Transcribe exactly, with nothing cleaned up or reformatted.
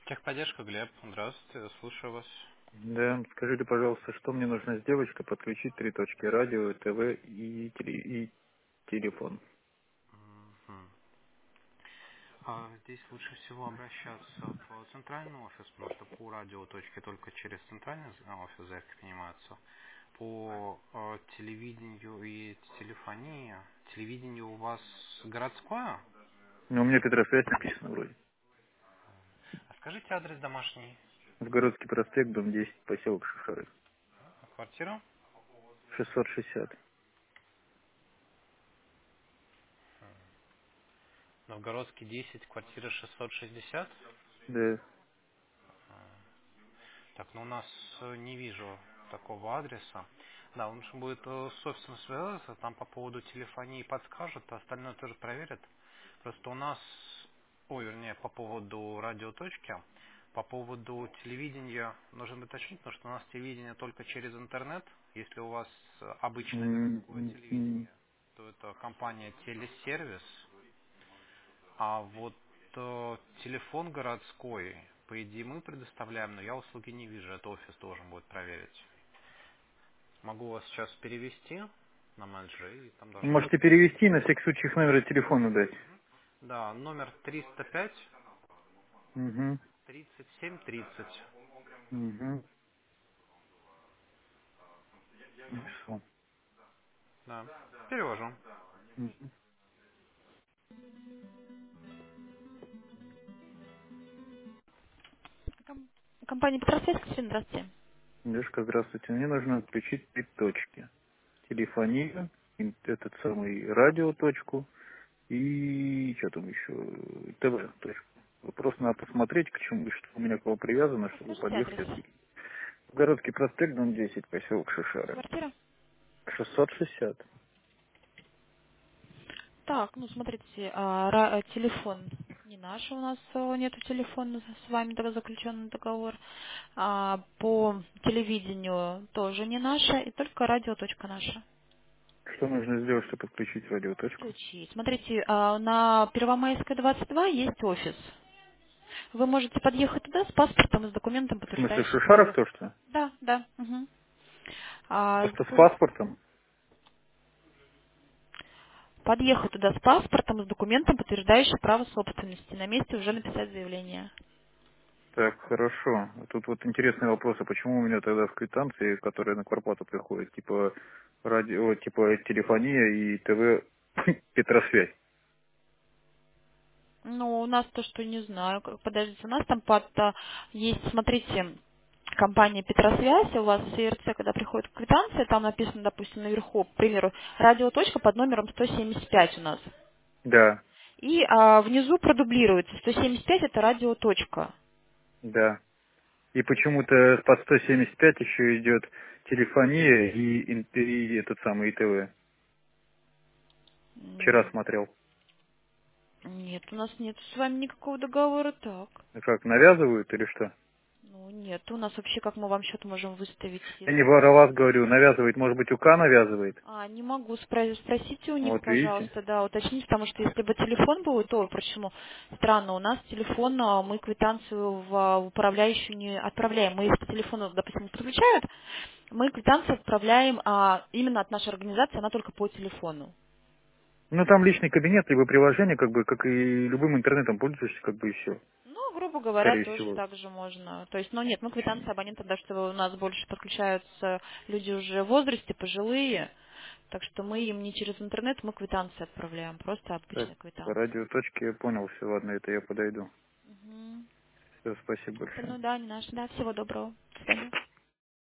Техподдержка, Глеб. Здравствуйте, слушаю вас. Да, скажите, пожалуйста, что мне нужно сделать, чтобы подключить три точки: радио, ТВ и, теле- и телефон? Мгм. А здесь лучше всего обращаться в центральный офис, потому что по радиоточке только через центральный з- офис заявки принимаются. По э, телевидению и телефонии. Телевидение у вас городское? Ну, у меня Петросвязь написано вроде. А скажите адрес домашний. Новгородский проспект, дом десять, поселок Шишары. А квартира? шестьсот шестьдесят. Новгородский десять, квартира шестьсот шестьдесят. Да. Так, ну у нас э, не вижу такого адреса. Да, лучше будет э, с офисом связаться, там по поводу телефонии подскажут, а остальное тоже проверят. Просто у нас, ой, вернее, по поводу радиоточки, по поводу телевидения нужно уточнить, потому что у нас телевидение только через интернет. Если у вас э, обычное М, городское м, м. телевидение, то это компания Телесервис. А вот э, телефон городской, по идее, мы предоставляем, но я услуги не вижу, это офис должен будет проверить. Могу вас сейчас перевести на менеджера, и там должны будут... Можете перевести, на всякий случай их номер телефона дать. Да, номер триста пять Угу. тридцать семь тридцать. Угу. Написал. Да, перевожу. Мгм. Ком- Компания Петросвязь, Кристина, здравствуйте. Дедушка, здравствуйте. Мне нужно отключить три точки: телефонию, ин- этот самый радиоточку и что там еще, ТВ точку. Просто надо посмотреть, к чему, что у меня к вам привязано, чтобы Скажите подъехать. адрес. отключить. Городский проспект, дом десять, поселок Шишары. Квартира? шестьсот шестьдесят. Так, ну смотрите, а, ра- э, телефон не наш, у нас э, нету телефона с вами тогда заключенный договор. А, по телевидению тоже не наше, и только радио точка наша. Что нужно сделать, чтобы подключить радиоточку? Ключи. Смотрите, а, на Первомайская двадцать два есть офис. Вы можете подъехать туда с паспортом и с документом, В смысле, в подтверждающим Шишарах право. то, что? Да, да. Мгм. А, Просто с с- паспортом? подъехать туда с паспортом и с документом, подтверждающим право собственности. На месте уже написать заявление. Так, хорошо. Тут вот интересный вопрос, а почему у меня тогда в квитанции, которая на кварплату приходит, типа радио, типа телефония и ТВ Петросвязь? Ну, у нас то, что не знаю. как- Подождите, у нас там под а, есть, смотрите, компания Петросвязь, у вас в ИРЦ, когда приходит квитанция, там написано, допустим, наверху, к примеру, радиоточка под номером сто семьдесят пять у нас. Да, И а, внизу продублируется. сто семьдесят пять это радиоточка. да. И почему-то под сто семьдесят пять еще идет телефония и, ин- и этот самый ИТВ. Вчера М, смотрел. Нет, у нас нет с вами никакого договора, так. А как, навязывают или что? Ну, нет, у нас вообще, как мы вам счет можем выставить, Я не если... про вас говорю, навязывает, может быть, УК навязывает? А, не могу, спро- спросите у них, Вот видите? пожалуйста, да, уточните, потому что если бы телефон был, то почему? Странно, у нас телефон, а, мы квитанцию в а, управляющую не отправляем. Мы, если телефон, допустим, подключают, мы квитанцию отправляем а, именно от нашей организации, она только по телефону. Ну, там личный кабинет, либо приложение, как бы, как и любым интернетом пользуешься, как бы и все, Ну, грубо говоря, скорее тоже всего. так же можно. То есть, ну нет, ну квитанция абонента, да, что у нас больше подключаются люди уже в возрасте, пожилые, так что мы им не через интернет, мы квитанции отправляем, просто Так, обычные по квитанции. радиоточке я понял, все, ладно, это я подойду. Мгм. Все, спасибо большое. Остальное, да, не наше. Да, всего доброго. До свидания.